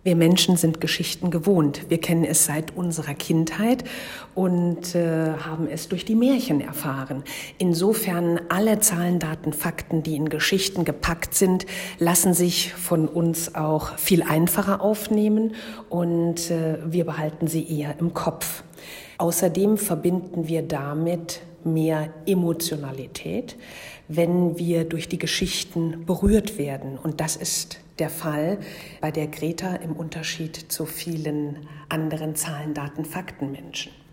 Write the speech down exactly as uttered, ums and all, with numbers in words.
Wir Menschen sind Geschichten gewohnt. Wir kennen es seit unserer Kindheit und äh, haben es durch die Märchen erfahren. Insofern alle Zahlen, Daten, Fakten, die in Geschichten gepackt sind, lassen sich von uns auch viel einfacher aufnehmen und äh, wir behalten sie eher im Kopf. Außerdem verbinden wir damit mehr Emotionalität, wenn wir durch die Geschichten berührt werden. Und das ist der Fall bei der Greta im Unterschied zu vielen anderen Zahlen, Daten, Fakten Menschen.